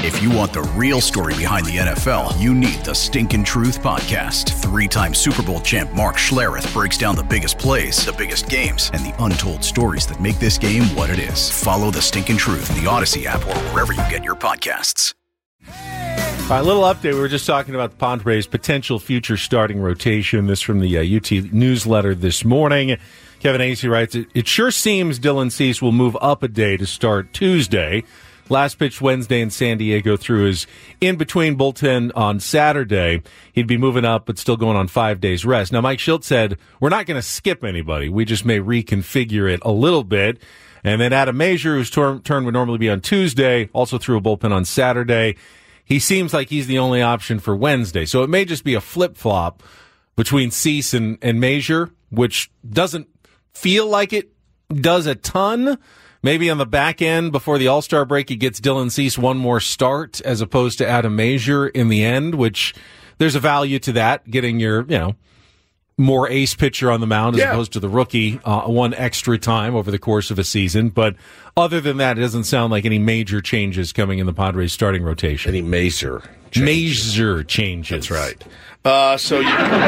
If you want the real story behind the NFL, you need the Stinkin' Truth Podcast. 3-time Super Bowl champ Mark Schlereth breaks down the biggest plays, the biggest games, and the untold stories that make this game what it is. Follow the Stinkin' Truth in the Odyssey app or wherever you get your podcasts. All right, little update. We were just talking about the Padres' potential future starting rotation. This from the UT newsletter this morning. Kevin Acee writes, it sure seems Dylan Cease will move up a day to start Tuesday. Last pitch Wednesday in San Diego through his in-between bullpen on Saturday. He'd be moving up, but still going on 5 days rest. Now, Mike Shildt said, we're not going to skip anybody. We just may reconfigure it a little bit. And then Adam Mazur, whose turn would normally be on Tuesday, also threw a bullpen on Saturday. He seems like he's the only option for Wednesday. So it may just be a flip-flop between Cease and Mazur, which doesn't feel like it does a ton. Maybe on the back end, before the All-Star break, he gets Dylan Cease one more start as opposed to Adam Mazur in the end, which there's a value to that, getting your, more ace pitcher on the mound as opposed to the rookie one extra time over the course of a season. But other than that, it doesn't sound like any major changes coming in the Padres starting rotation. Any Mazur changes. That's right. So you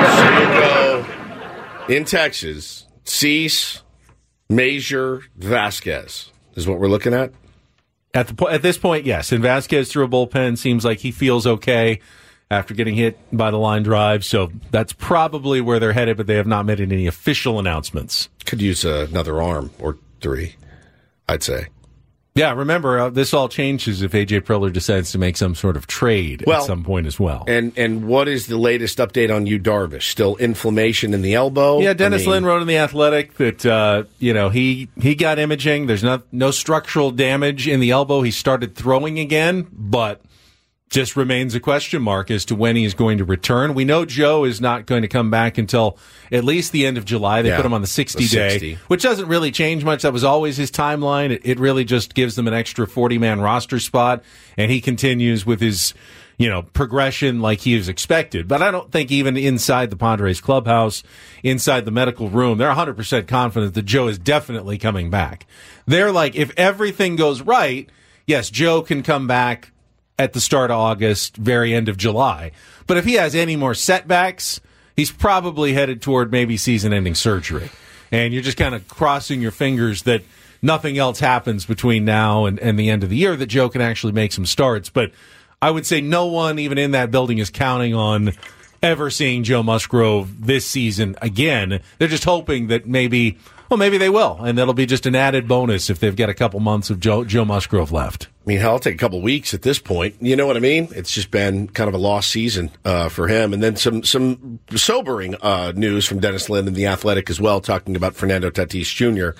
go in Texas, Cease, Mazur, Vasquez is what we're looking at? At this point, yes. And Vasquez threw a bullpen. Seems like he feels okay after getting hit by the line drive. So that's probably where they're headed, but they have not made any official announcements. Could use another arm or three, I'd say. Yeah, remember, this all changes if A.J. Preller decides to make some sort of trade at some point as well. And what is the latest update on Yu Darvish? Still inflammation in the elbow? Yeah, Dennis Lin wrote in The Athletic that, he got imaging. There's no structural damage in the elbow. He started throwing again, but just remains a question mark as to when he's going to return. We know Joe is not going to come back until at least the end of July. They put him on the 60-day, which doesn't really change much. That was always his timeline. It really just gives them an extra 40-man roster spot, and he continues with his, progression like he was expected. But I don't think even inside the Padres clubhouse, inside the medical room, they're 100% confident that Joe is definitely coming back. They're like, if everything goes right, yes, Joe can come back at the start of August, very end of July. But if he has any more setbacks, he's probably headed toward maybe season-ending surgery. And you're just kind of crossing your fingers that nothing else happens between now and the end of the year, that Joe can actually make some starts. But I would say no one, even in that building, is counting on ever seeing Joe Musgrove this season again. They're just hoping that maybe they will, and that'll be just an added bonus if they've got a couple months of Joe Musgrove left. I mean, hell, it'll take a couple weeks at this point. You know what I mean? It's just been kind of a lost season for him. And then some sobering news from Dennis Lin in The Athletic as well, talking about Fernando Tatis Jr.,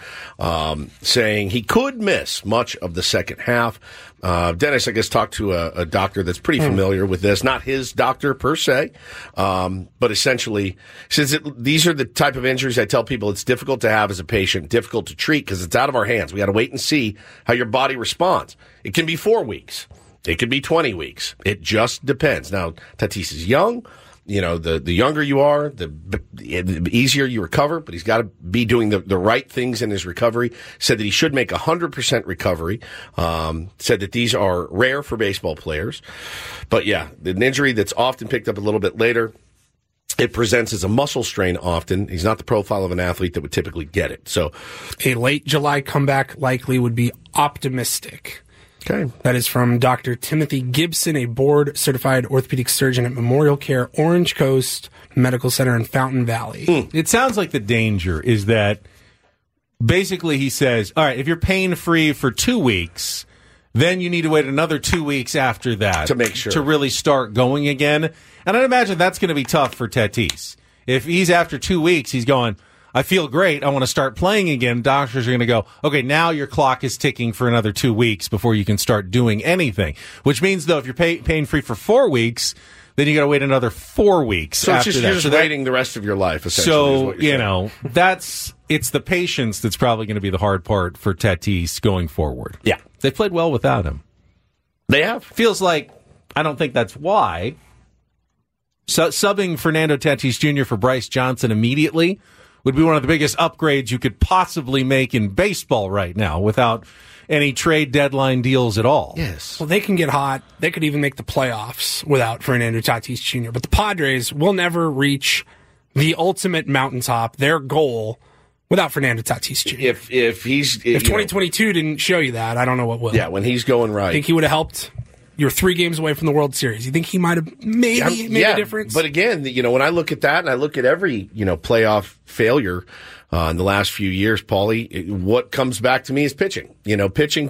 saying he could miss much of the second half. Dennis, I guess, talked to a doctor that's pretty familiar with this. Not his doctor per se, but essentially, since these are the type of injuries I tell people it's difficult to have as a patient, difficult to treat because it's out of our hands. We got to wait and see how your body responds. It can be 4 weeks. It could be 20 weeks. It just depends. Now, Tatis is young. The younger you are, the easier you recover, but he's got to be doing the right things in his recovery. Said that he should make 100% recovery. Said that these are rare for baseball players. But yeah, an injury that's often picked up a little bit later. It presents as a muscle strain often. He's not the profile of an athlete that would typically get it. So a late July comeback likely would be optimistic. Okay. That is from Dr. Timothy Gibson, a board-certified orthopedic surgeon at Memorial Care Orange Coast Medical Center in Fountain Valley. It sounds like the danger is that basically he says, all right, if you're pain-free for 2 weeks, then you need to wait another 2 weeks after that to make sure to really start going again. And I'd imagine that's going to be tough for Tatis. If he's after 2 weeks, he's going, I feel great, I want to start playing again. Doctors are going to go, okay, now your clock is ticking for another 2 weeks before you can start doing anything. Which means, though, if you're pain-free for 4 weeks, then you got to wait another 4 weeks. So after you're just waiting the rest of your life, essentially. So, it's the patience that's probably going to be the hard part for Tatis going forward. Yeah. They played well without him. They have. Feels like, I don't think that's why. So, subbing Fernando Tatis Jr. for Bryce Johnson immediately would be one of the biggest upgrades you could possibly make in baseball right now without any trade deadline deals at all. Yes. Well, they can get hot. They could even make the playoffs without Fernando Tatis Jr. But the Padres will never reach the ultimate mountaintop, their goal, without Fernando Tatis Jr. If 2022 didn't show you that, I don't know what will. Yeah, when he's going right. I think he would have helped. You're 3 games away from the World Series. You think he might have maybe made a difference? But again, when I look at that and I look at every, playoff failure in the last few years, Paulie, what comes back to me is pitching. Pitching.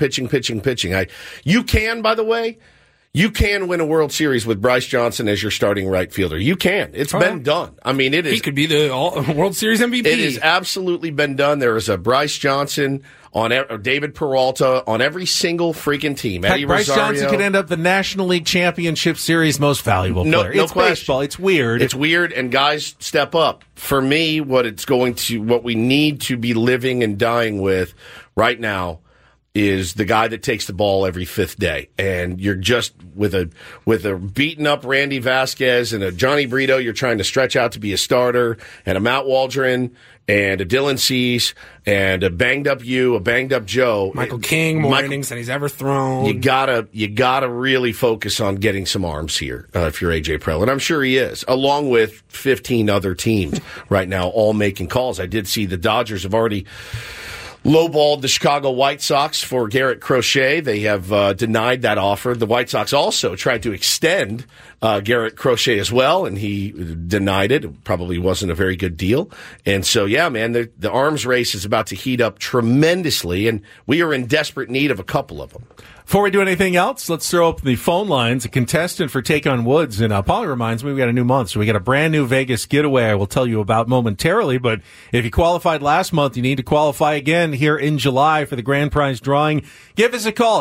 You can, by the way, win a World Series with Bryce Johnson as your starting right fielder. You can. It's been done. I mean, it is. He could be the World Series MVP. It has absolutely been done. There is a Bryce Johnson on David Peralta on every single freaking team. Eddie Bryce Rosario. Johnson could end up the National League Championship Series most valuable player. No it's question. Baseball. It's weird. It's weird, and guys step up. For me, what we need to be living and dying with right now is the guy that takes the ball every 5th day. And you're just with a beaten up Randy Vasquez and a Johnny Brito, you're trying to stretch out to be a starter, and a Matt Waldron and a Dylan Cease and a banged up Joe. Michael King, more innings than he's ever thrown. You gotta really focus on getting some arms here if you're AJ Preller, and I'm sure he is, along with 15 other teams right now, all making calls. I did see the Dodgers have already lowballed the Chicago White Sox for Garrett Crochet. They have denied that offer. The White Sox also tried to extend Garrett Crochet as well, and he denied it. It probably wasn't a very good deal. And so, yeah, man, the arms race is about to heat up tremendously, and we are in desperate need of a couple of them. Before we do anything else, let's throw up the phone lines. A contestant for Take on Woods. And Paulie reminds me we got a new month. So we got a brand new Vegas getaway I will tell you about momentarily. But if you qualified last month, you need to qualify again here in July for the grand prize drawing. Give us a call,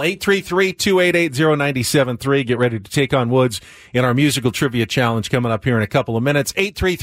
833-288-0973. Get ready to take on Woods in our musical trivia challenge coming up here in a couple of minutes.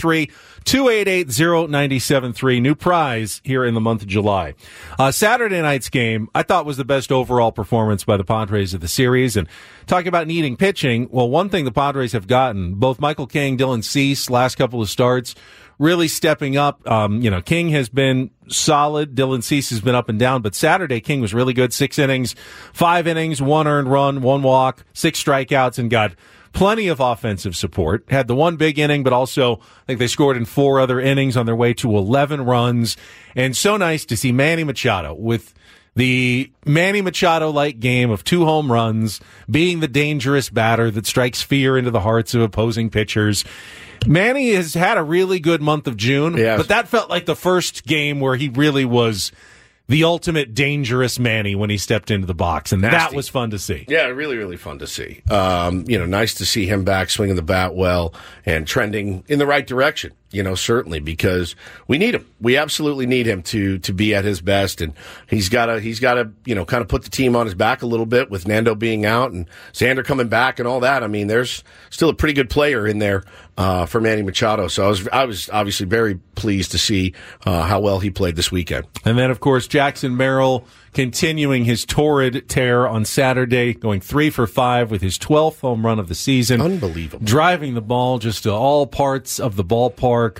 833-288-0973. New prize here in the month of July. Saturday night's game, I thought was the best overall performance by the Padres of the series. And talking about needing pitching, well, one thing the Padres have gotten, both Michael King, Dylan Cease, last couple of starts, really stepping up. King has been solid. Dylan Cease has been up and down, but Saturday King was really good. 6 innings, 5 innings, 1 earned run, 1 walk, 6 strikeouts, and got plenty of offensive support. Had the 1 big inning, but also I think they scored in 4 other innings on their way to 11 runs. And so nice to see Manny Machado with the Manny Machado-like game of 2 home runs, being the dangerous batter that strikes fear into the hearts of opposing pitchers. Manny has had a really good month of June, but that felt like the first game where he really was the ultimate dangerous Manny when he stepped into the box, and that was fun to see. Yeah, really, really fun to see. Nice to see him back swinging the bat well and trending in the right direction. Certainly, because we need him. We absolutely need him to be at his best, and he's got to kind of put the team on his back a little bit with Nando being out and Xander coming back and all that. I mean, there's still a pretty good player in there for Manny Machado. So I was obviously very pleased to see how well he played this weekend. And then, of course, Jackson Merrill continuing his torrid tear on Saturday, going 3 for 5 with his 12th home run of the season. Unbelievable. Driving the ball just to all parts of the ballpark.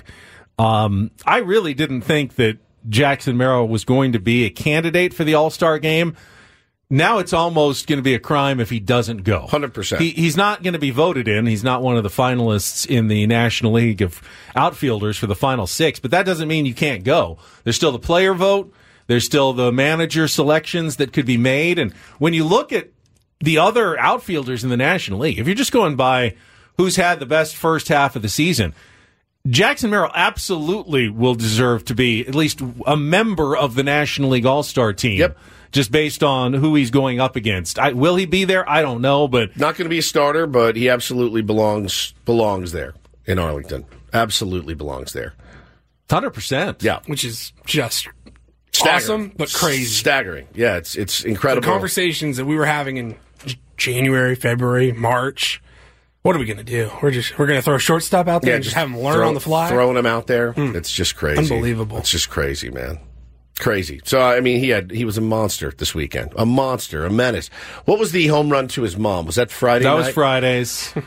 I really didn't think that Jackson Merrill was going to be a candidate for the All-Star game. Now it's almost going to be a crime if he doesn't go. 100%. He's not going to be voted in. He's not one of the finalists in the National League of Outfielders for the final 6, but that doesn't mean you can't go. There's still the player vote. There's still the manager selections that could be made. And when you look at the other outfielders in the National League, if you're just going by who's had the best first half of the season, Jackson Merrill absolutely will deserve to be at least a member of the National League All-Star team. Yep. Just based on who he's going up against. Will he be there? I don't know, but not going to be a starter, but he absolutely belongs there in Arlington. Absolutely belongs there. 100%. Yeah. Which is just staggering. Awesome, but crazy. Staggering. Yeah, it's incredible. The conversations that we were having in January, February, March. What are we going to do? We're going to throw a shortstop out there and just have him learn on the fly? Throwing him out there. It's just crazy. Unbelievable. It's just crazy, man. Crazy. So, I mean, he was a monster this weekend. A monster, a menace. What was the home run to his mom? Was that Friday night? That was Fridays.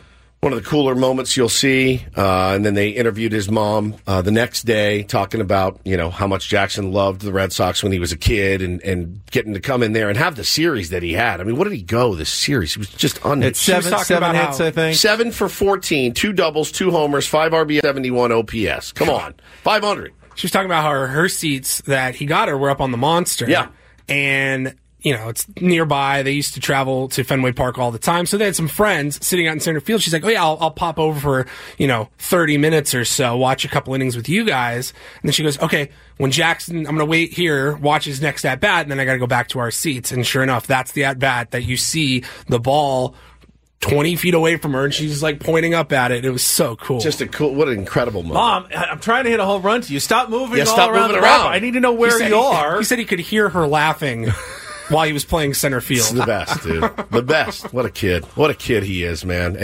one of the cooler moments you'll see. And then they interviewed his mom the next day, talking about, how much Jackson loved the Red Sox when he was a kid and getting to come in there and have the series that he had. I mean, what did he go this series? He was just unreal. It's seven hits, I think. 7 for 14, 2 doubles, 2 homers, 5 RBI, 71 OPS. Come on. 500. She was talking about how her seats that he got her were up on the Monster. Yeah. And, it's nearby. They used to travel to Fenway Park all the time. So they had some friends sitting out in center field. She's like, oh, yeah, I'll pop over for, 30 minutes or so, watch a couple innings with you guys. And then she goes, okay, when Jackson, I'm going to wait here, watch his next at-bat, and then I got to go back to our seats. And sure enough, that's the at-bat that you see the ball 20 feet away from her, and she's like pointing up at it. It was so cool. Just what an incredible moment. Mom, I'm trying to hit a home run to you. Stop moving around. I need to know where you are. He said he could hear her laughing while he was playing center field. It's the best, dude. The best. What a kid. What a kid he is, man.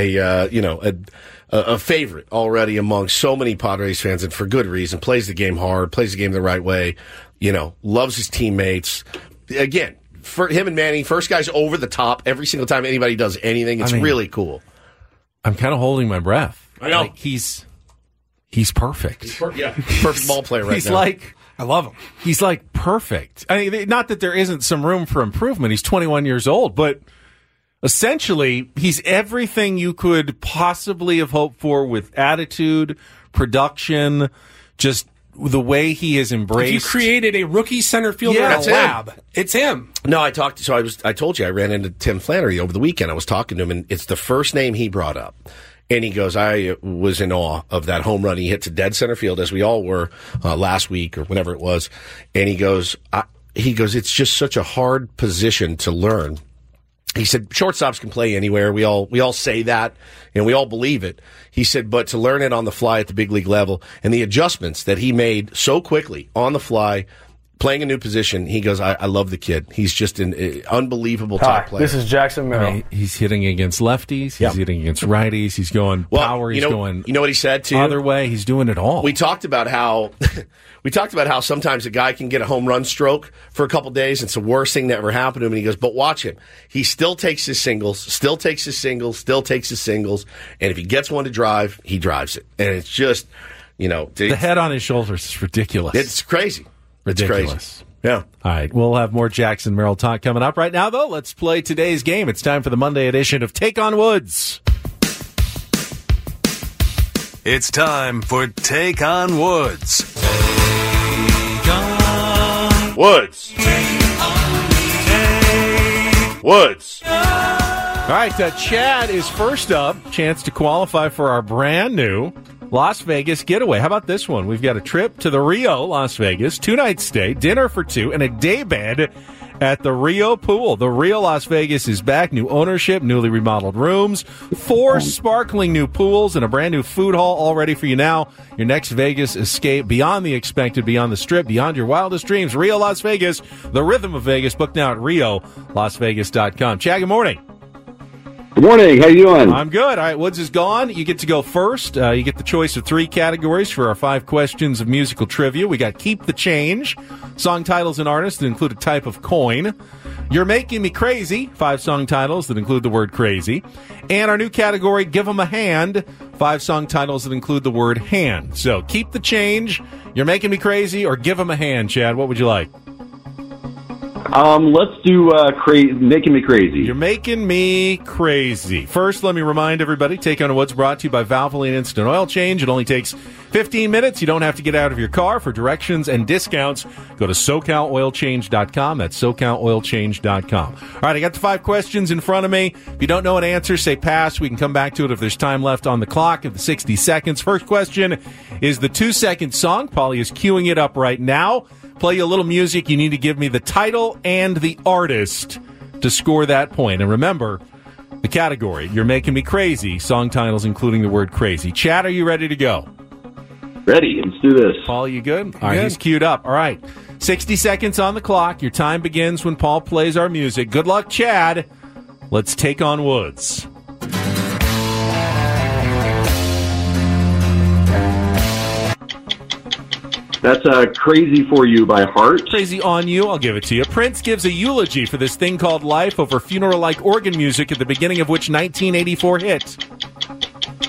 A favorite already among so many Padres fans, and for good reason. Plays the game hard, plays the game the right way, loves his teammates. Again, for him and Manny, first guy's over the top every single time anybody does anything. It's really cool. I'm kind of holding my breath. I know. Like, he's perfect. Perfect ball player right he's now. I love him. He's like perfect. I mean, not that there isn't some room for improvement. He's 21 years old, but essentially, he's everything you could possibly have hoped for with attitude, production, just the way he is embraced. If you created a rookie center fielder in a lab, it's him. No, I told you I ran into Tim Flannery over the weekend. I was talking to him, and it's the first name he brought up. And he goes, I was in awe of that home run he hit to dead center field, as we all were last week or whenever it was. And he goes, it's just such a hard position to learn. He said, shortstops can play anywhere. We all say that, and we all believe it. He said, but to learn it on the fly at the big league level and the adjustments that he made so quickly on the fly, playing a new position, he goes, I love the kid. He's just an unbelievable top player. This is Jackson Merrill. I mean, he's hitting against lefties. He's hitting against righties. He's going power. He's going. You know what he said too? Other way. He's doing it all. We talked about how sometimes a guy can get a home run stroke for a couple days. It's the worst thing that ever happened to him. And he goes, but watch him. He still takes his singles. And if he gets one to drive, he drives it. And it's just, the head on his shoulders is ridiculous. It's crazy. Ridiculous. It's crazy. Yeah. All right. We'll have more Jackson Merrill talk coming up. Right now, though, let's play today's game. It's time for the Monday edition of Take on Woods. It's time for Take on Woods. Woods. Woods. All right. Chad is first up. Chance to qualify for our brand new Las Vegas getaway. How about this one? We've got a trip to the Rio, Las Vegas, 2-night stay, dinner for 2, and a day bed at the Rio Pool. The Rio Las Vegas is back. New ownership, newly remodeled rooms, 4 sparkling new pools, and a brand new food hall all ready for you now. Your next Vegas escape beyond the expected, beyond the strip, beyond your wildest dreams. Rio Las Vegas, the rhythm of Vegas. Book now at RioLasVegas.com. Chad, good morning. Good morning. How you doing? I'm good. All right, Woods is gone. You get to go first. You get the choice of 3 categories for our 5 questions of musical trivia. We got Keep the Change, song titles and artists that include a type of coin. You're Making Me Crazy, 5 song titles that include the word crazy. And our new category, Give 'em a Hand, 5 song titles that include the word hand. So Keep the Change, You're Making Me Crazy, or Give 'em a Hand. Chad, what would you like? Let's do Making Me Crazy. You're Making Me Crazy. First, let me remind everybody, Take on Woods brought to you by Valvoline Instant Oil Change. It only takes 15 minutes. You don't have to get out of your car. For directions and discounts, go to SoCalOilChange.com. That's SoCalOilChange.com. All right, I got the 5 questions in front of me. If you don't know an answer, say pass. We can come back to it if there's time left on the clock of the 60 seconds. First question is the 2-second song. Paulie is queuing it up right now. Play you a little music. You need to give me the title and the artist to score that point. And remember, the category, You're Making Me Crazy, song titles including the word crazy. Chad, are you ready to go? Ready. Let's do this. Paul, you good? All right, he's queued up. All right, 60 seconds on the clock. Your time begins when Paul plays our music. Good luck, Chad. Let's take on Woods. That's Crazy for You by Heart. Crazy on You, I'll give it to you. Prince gives a eulogy for this thing called life over funeral-like organ music at the beginning of which 1984 hit?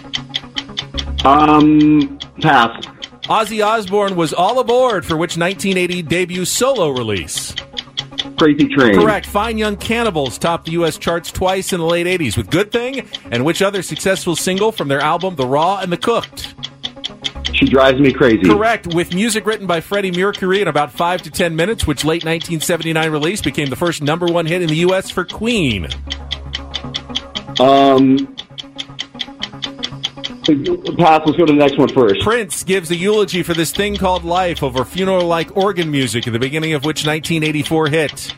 Pass. Ozzy Osbourne was All Aboard for which 1980 debut solo release? Crazy Train. Correct. Fine Young Cannibals topped the U.S. charts twice in the late 80s with Good Thing, and which other successful single from their album The Raw and the Cooked? She Drives Me Crazy. Correct. With music written by Freddie Mercury in about 5 to 10 minutes, which late 1979 release became the first #1 hit in the U.S. for Queen? Pass. Let's go to the next one first. Prince gives a eulogy for this thing called life over funeral-like organ music at the beginning of which 1984 hit?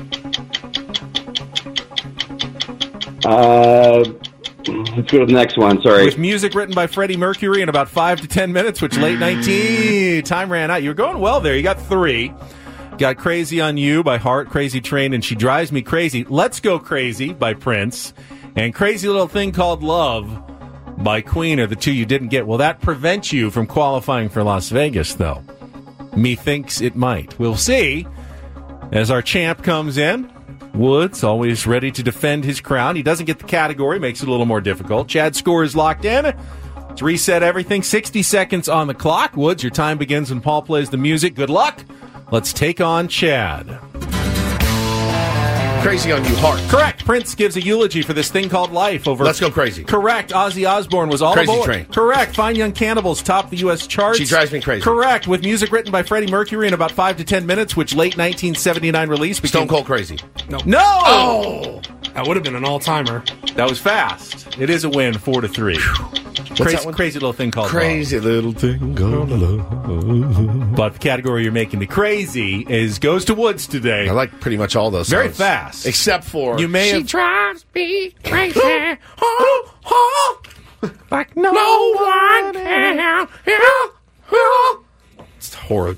Let's go to the next one. Sorry. With music written by Freddie Mercury in about 5 to 10 minutes, which late 19... Time ran out. You were going well there. You got 3. Got Crazy on You by Heart, Crazy Train, and She Drives Me Crazy. Let's Go Crazy by Prince, and Crazy Little Thing Called Love by Queen are the 2 you didn't get. Will that prevent you from qualifying for Las Vegas, though? Methinks it might. We'll see as our champ comes in. Woods, always ready to defend his crown. He doesn't get the category, makes it a little more difficult. Chad's score is locked in. Let's reset everything. 60 seconds on the clock. Woods, your time begins when Paul plays the music. Good luck. Let's take on Chad. Crazy on You, Heart. Correct. Prince gives a eulogy for this thing called life over... Let's Go Crazy. Correct. Ozzy Osbourne was All Crazy Aboard. Train. Correct. Fine Young Cannibals topped the U.S. charts. She Drives Me Crazy. Correct. With music written by Freddie Mercury in about 5 to 10 minutes, which late 1979 release became... Stone Cold Crazy. No! Oh! That would have been an all-timer. That was fast. It is a win, 4-3. Crazy little thing called Crazy love. Little Thing Called Love. But the category you're making me crazy goes to Woods today. I like pretty much all those songs. Very fast. Except for... You may She have... drives me crazy. like no one can. It's horrid.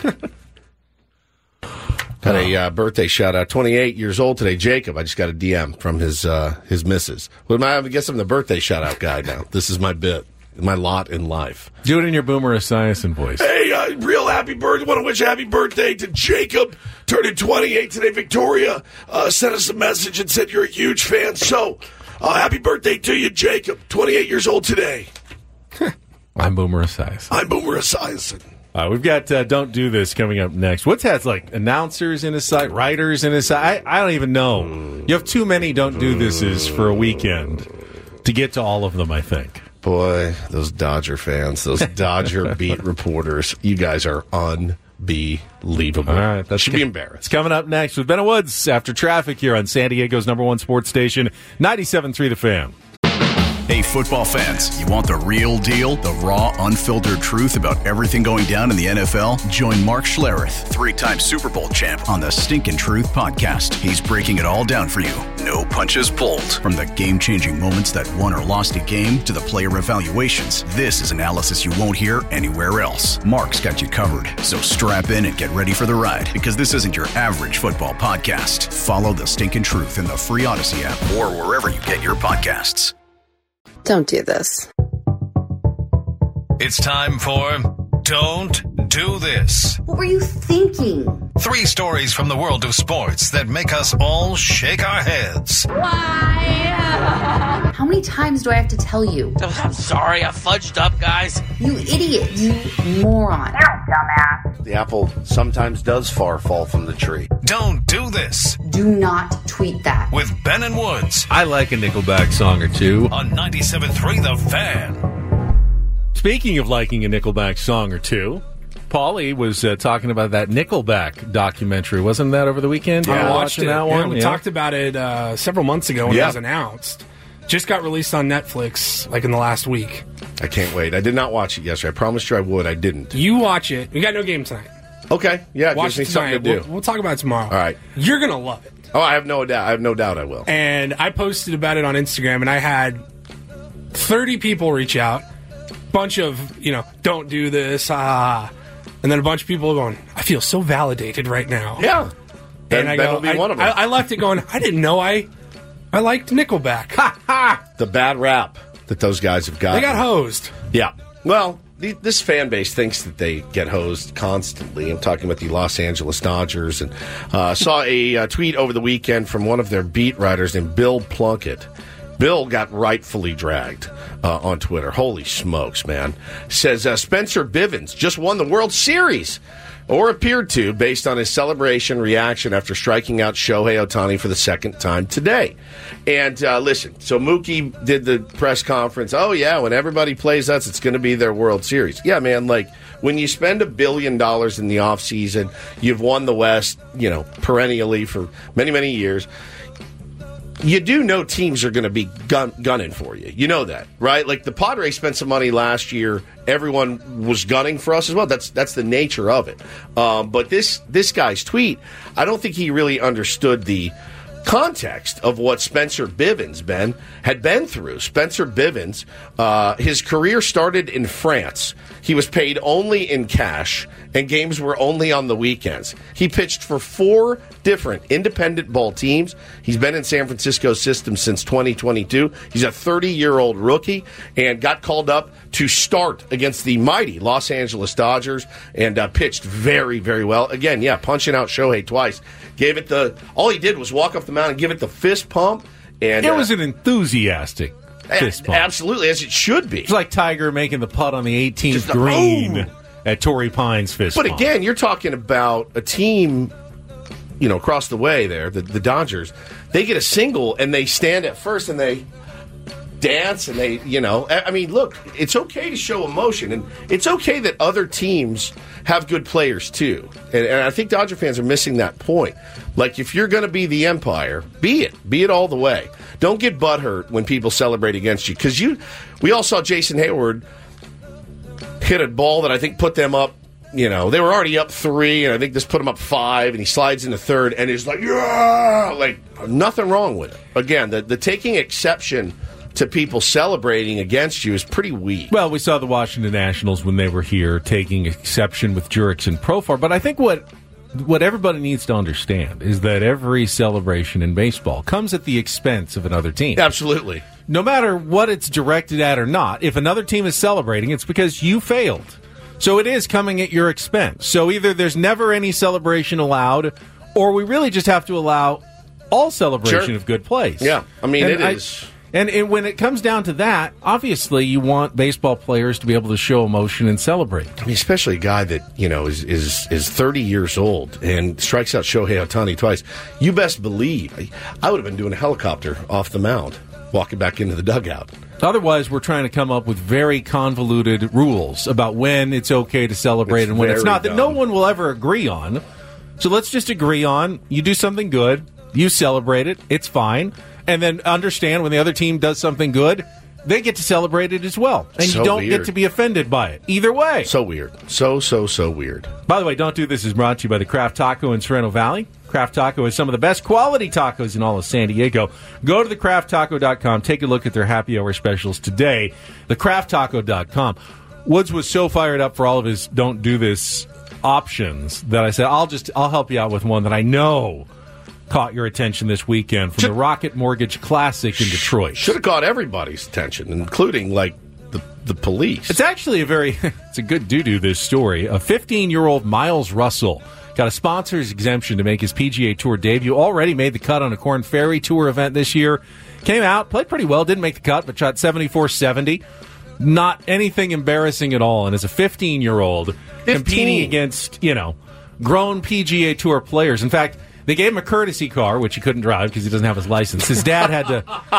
Got a birthday shout out. 28 years old today, Jacob. I just got a DM from his missus. Well, I guess I'm the birthday shout out guy now. This is my bit, my lot in life. Do it in your Boomer Esiason voice. Hey, real happy birthday. Want to wish happy birthday to Jacob. Turning 28 today. Victoria sent us a message and said you're a huge fan. So, happy birthday to you, Jacob. 28 years old today. I'm Boomer Esiason. I'm Boomer Esiason. We've got Don't Do This coming up next. Woods has like announcers in his site, writers in his site. I don't even know. You have too many Don't Do Thises for a weekend to get to all of them, I think. Boy, those Dodger fans, those Dodger beat reporters, you guys are unbelievable. All right, that should be embarrassed. It's coming up next with Ben Woods after traffic here on San Diego's #1 sports station, 97.3 The Fan. Hey, football fans, you want the real deal? The raw, unfiltered truth about everything going down in the NFL? Join Mark Schlereth, 3-time Super Bowl champ, on the Stinkin' Truth podcast. He's breaking it all down for you. No punches pulled. From the game-changing moments that won or lost a game to the player evaluations, this is analysis you won't hear anywhere else. Mark's got you covered. So strap in and get ready for the ride, because this isn't your average football podcast. Follow the Stinkin' Truth in the free Odyssey app or wherever you get your podcasts. Don't do this. It's time for Don't Do This. What were you thinking? 3 stories from the world of sports that make us all shake our heads. Why? How many times do I have to tell you? I'm sorry, I fudged up, guys. You idiot. You moron. Dumbass. The apple sometimes does fall from the tree. Don't do this. Do not tweet that. With Ben and Woods. I like a Nickelback song or two. On 97.3 The Fan. Speaking of liking a Nickelback song or two, Paulie was talking about that Nickelback documentary. Wasn't that over the weekend? I watched it. That one? We talked about it several months ago when it was announced. Just got released on Netflix like in the last week. I can't wait. I did not watch it yesterday. I promised you I would. I didn't. You watch it. We got no game tonight. Okay. Yeah, it watch gives me it something tonight. to do. We'll talk about it tomorrow. All right. You're going to love it. Oh, I have no doubt. I have no doubt I will. And I posted about it on Instagram, and I had 30 people reach out. Bunch of, don't do this. And then a bunch of people going, I feel so validated right now. Yeah. And I go, will be one of them. I left it going, I didn't know I liked Nickelback. The bad rap that those guys have got. They got hosed. Yeah. Well, this fan base thinks that they get hosed constantly. I'm talking about the Los Angeles Dodgers. And saw a tweet over the weekend from one of their beat writers named Bill Plunkett. Bill got rightfully dragged on Twitter. Holy smokes, man. Says Spencer Bivens just won the World Series, or appeared to, based on his celebration reaction after striking out Shohei Ohtani for the second time today. And listen, so Mookie did the press conference. Oh, yeah, when everybody plays us, it's going to be their World Series. Yeah, man, like, when you spend $1 billion in the offseason, you've won the West, perennially for many, many years. You do know teams are going to be gunning for you. You know that, right? Like the Padres spent some money last year. Everyone was gunning for us as well. That's the nature of it. But this guy's tweet, I don't think he really understood the context of what Spencer Bivens had been through. Spencer Bivens, his career started in France. He was paid only in cash, and games were only on the weekends. He pitched for 4 different independent ball teams. He's been in San Francisco's system since 2022. He's a 30-year-old rookie and got called up to start against the mighty Los Angeles Dodgers and pitched very, very well. Again, punching out Shohei twice. All he did was walk off the mound and give it the fist pump. And it was an enthusiastic fist pump. Absolutely, as it should be. It's like Tiger making the putt on the 18th green at Torrey Pines fist pump. But again, you're talking about a team, across the way there, the Dodgers. They get a single and they stand at first and they dance and they, I mean, look, it's okay to show emotion, and it's okay that other teams have good players too. And I think Dodger fans are missing that point. Like, if you're going to be the Empire, be it all the way. Don't get butthurt when people celebrate against you, because we all saw Jason Hayward hit a ball that I think put them up. They were already up 3, and I think this put them up 5, and he slides into third, and is like, yeah, like nothing wrong with it. Again, the taking exception to people celebrating against you is pretty weak. Well, we saw the Washington Nationals when they were here taking exception with Jurickson Profar, but I think what everybody needs to understand is that every celebration in baseball comes at the expense of another team. Absolutely. No matter what it's directed at or not, if another team is celebrating, it's because you failed. So it is coming at your expense. So either there's never any celebration allowed, or we really just have to allow all celebration of good plays. Yeah, I mean, it is. And when it comes down to that, obviously you want baseball players to be able to show emotion and celebrate. I mean, especially a guy that, is 30 years old and strikes out Shohei Ohtani twice. You best believe I would have been doing a helicopter off the mound, walking back into the dugout. Otherwise, we're trying to come up with very convoluted rules about when it's okay to celebrate and when it's not, that no one will ever agree on. So let's just agree on, you do something good, you celebrate it, it's fine. And then understand when the other team does something good, they get to celebrate it as well. And you don't get to be offended by it. Either way. So weird. So weird. By the way, Don't Do This is brought to you by the Craft Taco in Sorrento Valley. Craft Taco is some of the best quality tacos in all of San Diego. Go to thecrafttaco.com. Take a look at their happy hour specials today. Thecrafttaco.com. Woods was so fired up for all of his Don't Do This options that I said, I'll help you out with one that I know caught your attention this weekend from the Rocket Mortgage Classic in Detroit. Should have caught everybody's attention, including, the police. It's actually it's a good doo-doo, this story. A 15-year-old Miles Russell got a sponsor's exemption to make his PGA Tour debut. Already made the cut on a Korn Ferry Tour event this year. Came out, played pretty well, didn't make the cut, but shot 74-70. Not anything embarrassing at all. And as a 15-year-old, competing against, grown PGA Tour players. In fact, they gave him a courtesy car, which he couldn't drive because he doesn't have his license. His dad had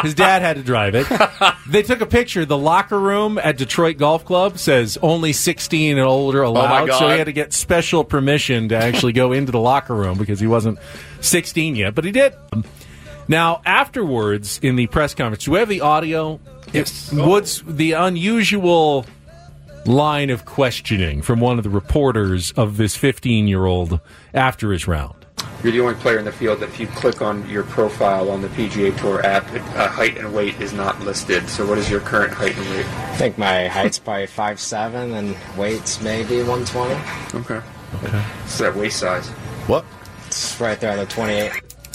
to drive it. They took a picture. The locker room at Detroit Golf Club says only 16 and older allowed. So he had to get special permission to actually go into the locker room because he wasn't 16 yet, but he did. Now, afterwards in the press conference, do we have the audio? Yes. What's the unusual line of questioning from one of the reporters of this 15-year-old after his round? You're the only player in the field that if you click on your profile on the PGA Tour app, height and weight is not listed. So what is your current height and weight? I think my height's probably 5'7", and weight's maybe 120. Okay. What's that waist size? What? It's right there on the 28.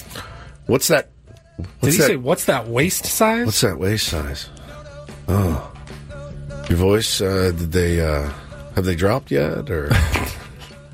What's that? Did he say, what's that waist size? What's that waist size? Oh. Your voice, have they dropped yet? Or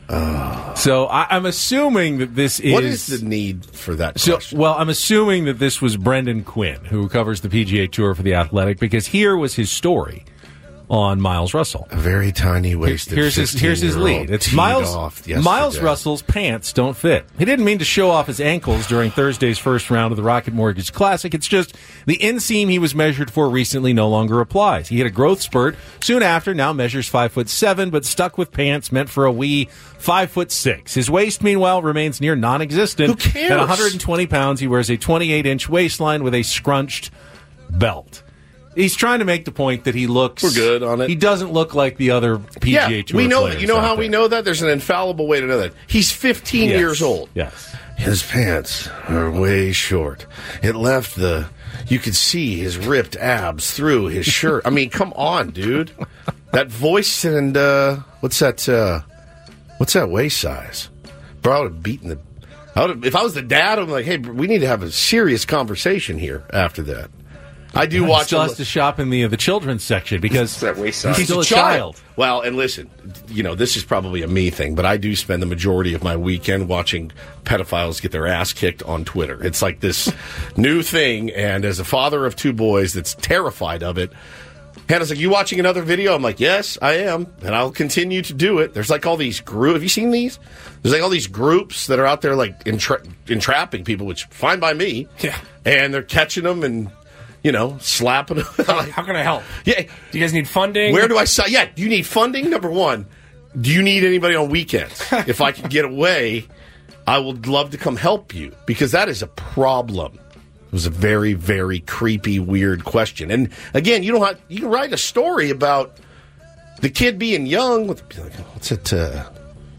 So I'm assuming that this is... What is the need for that question? Well, I'm assuming that this was Brendan Quinn, who covers the PGA Tour for The Athletic, because here was his story on Miles Russell. A very tiny waisted. Here's his lead. It's Miles Russell's pants don't fit. He didn't mean to show off his ankles during Thursday's first round of the Rocket Mortgage Classic. It's just the inseam he was measured for recently no longer applies. He had a growth spurt soon after, now measures 5'7", but stuck with pants meant for a wee 5'6". His waist, meanwhile, remains near non-existent. Who cares? At 120 pounds, he wears a 28-inch waistline with a scrunched belt. He's trying to make the point that he looks... We're good on it. He doesn't look like the other PGA Tour we know. players. You know how there. we know that? There's an infallible way to know that. He's 15 years old. Yes. His pants are way short. It left you could see his ripped abs through his shirt. I mean, come on, dude. That voice and, what's that waist size? Bro, I would have beaten if I was the dad, I'm like, hey, we need to have a serious conversation here after that. I do watch. He still has to shop in the children's section because he's still a child. Well, and listen, this is probably a me thing, but I do spend the majority of my weekend watching pedophiles get their ass kicked on Twitter. It's like this new thing, and as a father of two boys that's terrified of it, Hannah's like, you watching another video? I'm like, yes, I am, and I'll continue to do it. There's like all these groups. Have you seen these? There's like all these groups that are out there like entrapping people, which fine by me. Yeah. And they're catching them and slapping them. How can I help? Yeah. Do you guys need funding? Where do I sign? Yeah, do you need funding? Number one, do you need anybody on weekends? If I could get away, I would love to come help you because that is a problem. It was a very, very creepy, weird question. And again, you can write a story about the kid being young. What's that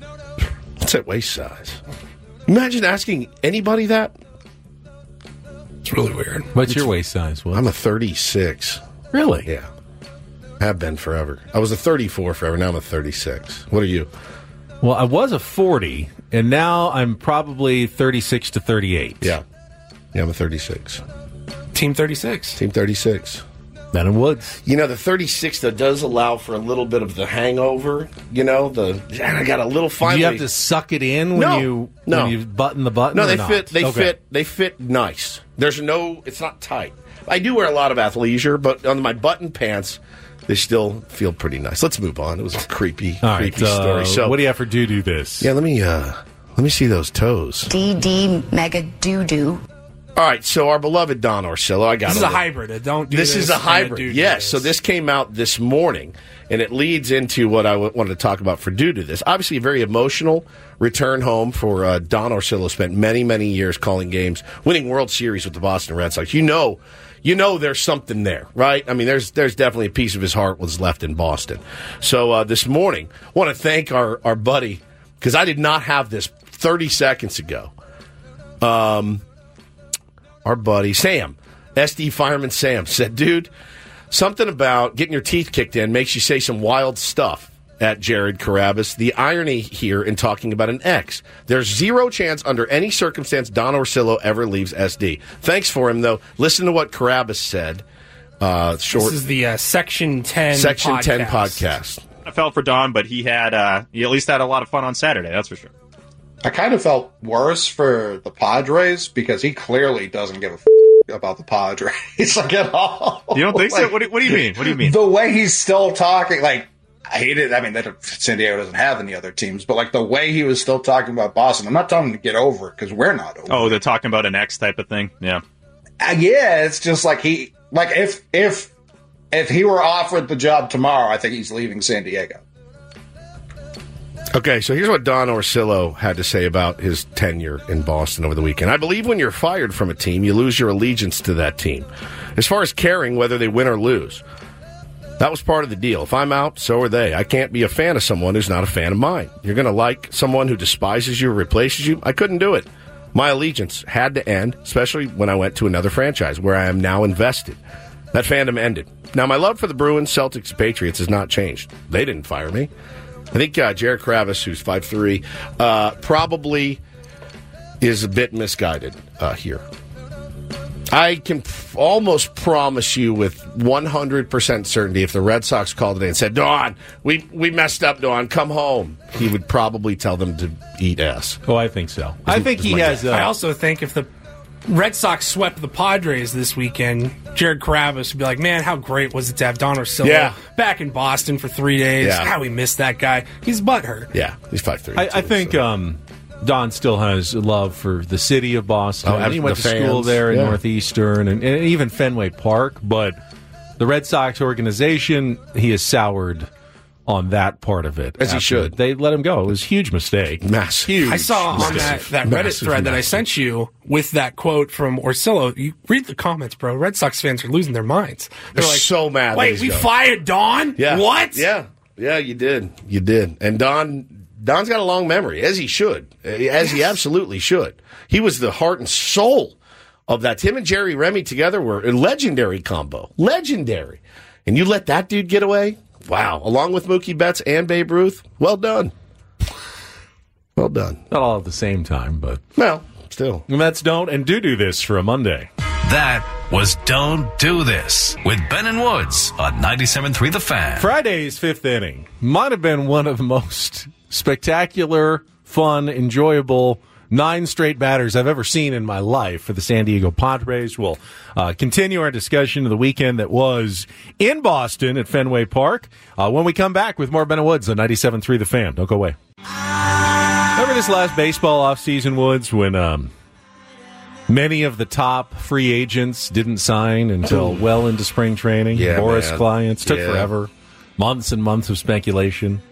waist size? Imagine asking anybody that. It's really weird. What's your waist size? I'm a 36. Really? Yeah. Have been forever. I was a 34 forever. Now I'm a 36. What are you? Well, I was a 40, and now I'm probably 36 to 38. Yeah. Yeah, I'm a 36. Team 36. Team 36. Ben and Woods. The 36, though, does allow for a little bit of the hangover. I got a little finally. Do you have to suck it in when you button the button? No, they fit. They fit nice. It's not tight. I do wear a lot of athleisure, but on my button pants, they still feel pretty nice. Let's move on. It was a creepy story. So, what do you have for doo-doo this? Yeah, let me see those toes. DD mega doo-doo. All right, so our beloved Don Orsillo, This is a hybrid. This is a hybrid. Yes, so this came out this morning, and it leads into what I wanted to talk about for due to this. Obviously, a very emotional return home for Don Orsillo. Spent many, many years calling games, winning World Series with the Boston Red Sox. You know, there's something there, right? I mean, there's definitely a piece of his heart was left in Boston. So this morning, I want to thank our buddy because I did not have this 30 seconds ago. Our buddy Sam, SD Fireman Sam, said, dude, something about getting your teeth kicked in makes you say some wild stuff at Jared Carrabis. The irony here in talking about an ex. There's zero chance under any circumstance Don Orsillo ever leaves SD. Thanks for him, though. Listen to what Carrabis said. This is the Section 10 Section 10 podcast. I felt for Don, but he at least had a lot of fun on Saturday, that's for sure. I kind of felt worse for the Padres because he clearly doesn't give a about the Padres at all. You don't think so? What do you mean? What do you mean? The way he's still talking, I hate it. I mean, San Diego doesn't have any other teams, but the way he was still talking about Boston, I'm not telling him to get over it because we're not over. Oh, they're talking about an ex type of thing. Yeah. Yeah, it's just if he were offered the job tomorrow, I think he's leaving San Diego. Okay, so here's what Don Orsillo had to say about his tenure in Boston over the weekend. I believe when you're fired from a team, you lose your allegiance to that team, as far as caring whether they win or lose. That was part of the deal. If I'm out, so are they. I can't be a fan of someone who's not a fan of mine. You're going to like someone who despises you or replaces you? I couldn't do it. My allegiance had to end, especially when I went to another franchise where I am now invested. That fandom ended. Now, my love for the Bruins, Celtics, Patriots has not changed. They didn't fire me. I think Jared Carrabis, who's 5'3", probably is a bit misguided here. I can almost promise you with 100% certainty if the Red Sox called today and said, Don, we messed up, Don, come home, he would probably tell them to eat ass. Oh, I think so. I think he has... I also think if the Red Sox swept the Padres this weekend, Jared Carrabis would be like, man, how great was it to have Don Orsillo back in Boston for 3 days? Yeah. How we missed that guy. He's butthurt. Yeah, he's 5'3". I think Don still has love for the city of Boston. Oh, he went to school there in Northeastern and even Fenway Park, but the Red Sox organization, he has soured on that part of it. As he should. They let him go. It was a huge mistake. Massive. Huge I saw on that Reddit thread that I sent you with that quote from Orsillo. You read the comments, bro. Red Sox fans are losing their minds. They're like, so mad. Wait, we fired Don? Yeah. What? Yeah, you did. You did. And Don's got a long memory, as he should, as he absolutely should. He was the heart and soul of that. Him and Jerry Remy together were a legendary combo. Legendary. And you let that dude get away? Wow. Along with Mookie Betts and Babe Ruth? Well done. Well done. Not all at the same time, but... Well, still. And that's Don't and Do This for a Monday. That was Don't Do This with Ben and Woods on 97.3 The Fan. Friday's fifth inning might have been one of the most spectacular, fun, enjoyable 9 straight batters I've ever seen in my life for the San Diego Padres. We'll continue our discussion of the weekend that was in Boston at Fenway Park when we come back with more Ben and Woods on 97.3 The Fan. Don't go away. Remember this last baseball offseason, Woods, when many of the top free agents didn't sign until well into spring training? Boris clients took forever. Months and months of speculation.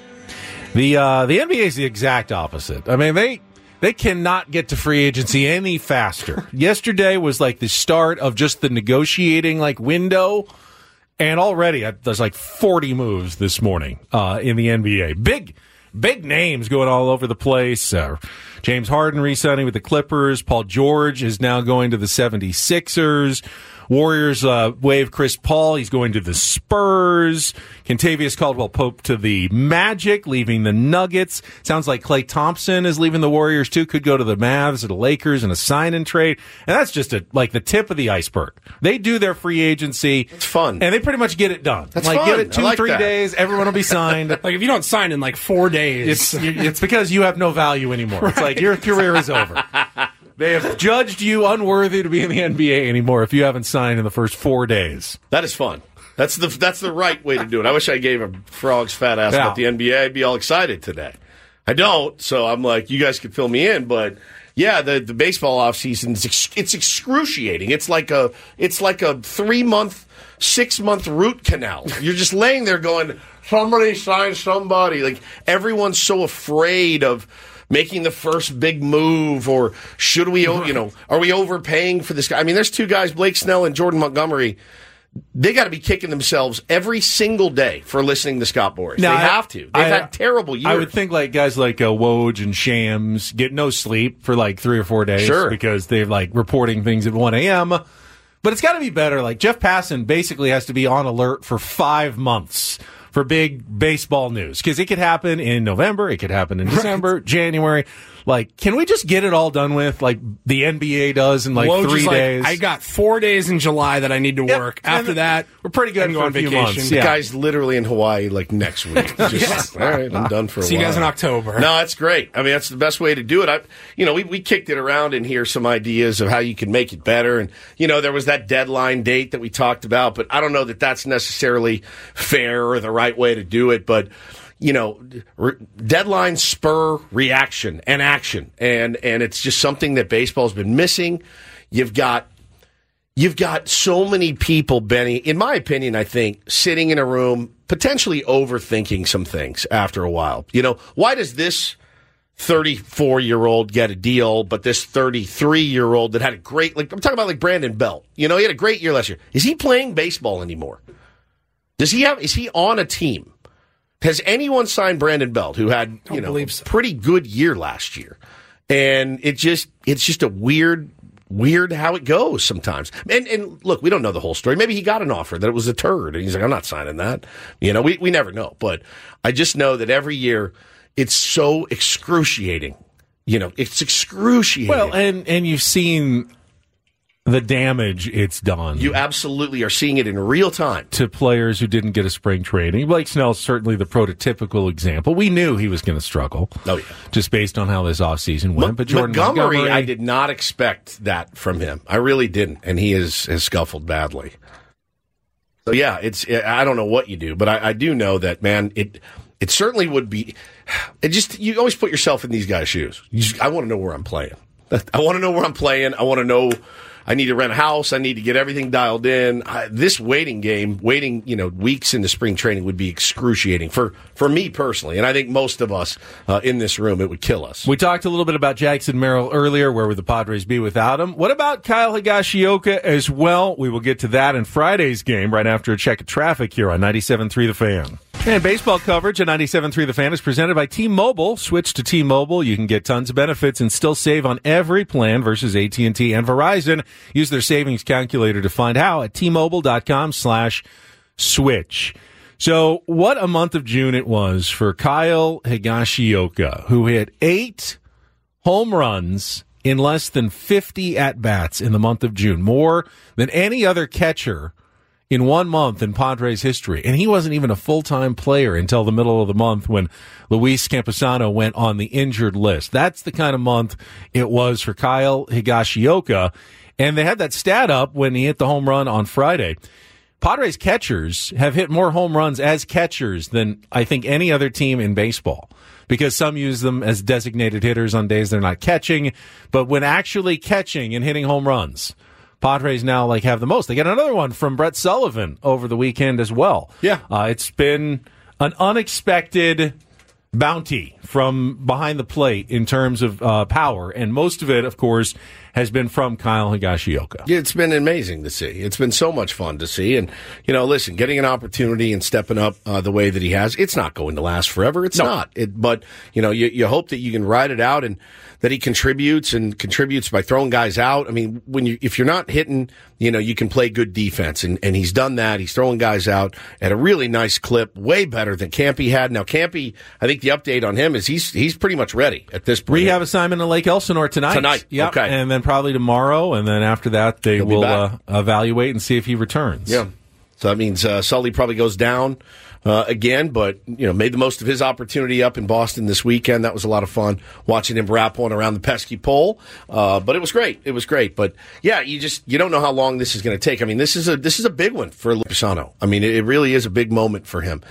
The NBA is the exact opposite. I mean, they cannot get to free agency any faster. Yesterday was like the start of just the negotiating window, and already there's 40 moves this morning in the NBA. Big names going all over the place. James Harden re-signing with the Clippers. Paul George is now going to the 76ers. Warriors waive Chris Paul. He's going to the Spurs. Kentavious Caldwell-Pope to the Magic, leaving the Nuggets. Sounds like Klay Thompson is leaving the Warriors, too. Could go to the Mavs or the Lakers in a sign-and-trade. And that's just the tip of the iceberg. They do their free agency. It's fun. And they pretty much get it done. That's fun. Give it 2-3 that. days, everyone will be signed. If you don't sign in 4 days. It's because you have no value anymore. Right. It's like your career is over. They have judged you unworthy to be in the NBA anymore if you haven't signed in the first 4 days. That is fun. That's the right way to do it. I wish I gave a frog's fat ass about the NBA. I'd be all excited today. I don't, so I'm like, you guys could fill me in. But yeah, the baseball offseason it's excruciating. It's like a 3-month, 6-month root canal. You're just laying there going, somebody sign somebody. Everyone's so afraid of making the first big move, or should we, are we overpaying for this guy? I mean, there's 2 guys, Blake Snell and Jordan Montgomery. They got to be kicking themselves every single day for listening to Scott Boras. They have to. They've had terrible years. I would think guys like Woj and Shams get no sleep for 3 or 4 days because they're reporting things at 1 a.m. But it's got to be better. Jeff Passan basically has to be on alert for 5 months for big baseball news, because it could happen in November, it could happen in December, January. Can we just get it all done with, like the NBA does in Woj 3 days? I got 4 days in July that I need to work. After that, we're pretty good for a few months. The guy's literally in Hawaii next week. Just, all right, I'm done for a while. See you guys in October. No, that's great. I mean, that's the best way to do it. We kicked it around in here, some ideas of how you can make it better. And, there was that deadline date that we talked about, but I don't know that that's necessarily fair or the right way to do it. But, deadlines spur reaction and action. And it's just something that baseball's been missing. You've got so many people, Benny, in my opinion, I think, sitting in a room, potentially overthinking some things after a while. Why does this 34-year-old get a deal, but this 33-year-old that had a great, I'm talking about Brandon Belt. He had a great year last year. Is he playing baseball anymore? Is he on a team? Has anyone signed Brandon Belt, who had a pretty good year last year? And it's just a weird how it goes sometimes. And look, we don't know the whole story. Maybe he got an offer that it was a turd, and he's like, I'm not signing that. We never know. But I just know that every year it's so excruciating. It's excruciating. Well, and you've seen the damage it's done. You absolutely are seeing it in real time. To players who didn't get a spring training. Blake Snell's certainly the prototypical example. We knew he was going to struggle. Oh, yeah. Just based on how this offseason went. But Jordan Montgomery, I did not expect that from him. I really didn't. And he has scuffled badly. So, yeah, I don't know what you do, but I do know that, man, it certainly would be. You always put yourself in these guys' shoes. I want to know where I'm playing. I want to know where I'm playing. I want to know. I need to rent a house. I need to get everything dialed in. This waiting weeks into spring training would be excruciating for me personally. And I think most of us in this room, it would kill us. We talked a little bit about Jackson Merrill earlier. Where would the Padres be without him? What about Kyle Higashioka as well? We will get to that in Friday's game right after a check of traffic here on 97.3 The Fan. And baseball coverage at 97.3 The Fan is presented by T-Mobile. Switch to T-Mobile. You can get tons of benefits and still save on every plan versus AT&T and Verizon. Use their savings calculator to find how at T-Mobile.com/switch. So what a month of June it was for Kyle Higashioka, who hit 8 home runs in less than 50 at-bats in the month of June, more than any other catcher in 1 month in Padres history. And he wasn't even a full-time player until the middle of the month when Luis Campusano went on the injured list. That's the kind of month it was for Kyle Higashioka. And they had that stat up when he hit the home run on Friday. Padres catchers have hit more home runs as catchers than I think any other team in baseball, because some use them as designated hitters on days they're not catching. But when actually catching and hitting home runs, Padres now have the most. They got another one from Brett Sullivan over the weekend as well. Yeah. It's been an unexpected bounty from behind the plate in terms of power, and most of it, of course, has been from Kyle Higashioka. Yeah, it's been amazing to see. It's been so much fun to see. And, listen, getting an opportunity and stepping up the way that he has, it's not going to last forever. It's not. But, you hope that you can ride it out and that he contributes by throwing guys out. I mean, if you're not hitting, you can play good defense. And he's done that. He's throwing guys out at a really nice clip, way better than Campy had. Now, Campy, I think the update on him is he's pretty much ready at this point. Rehab assignment in Lake Elsinore tonight. Yep. Okay. And then probably tomorrow, and then after that they will evaluate and see if he returns. Yeah. So that means Sully probably goes down again, but made the most of his opportunity up in Boston this weekend. That was a lot of fun watching him wrap one around the pesky pole. But it was great. It was great. But yeah, you don't know how long this is going to take. I mean, this is a big one for Lupasano. I mean, it really is a big moment for him.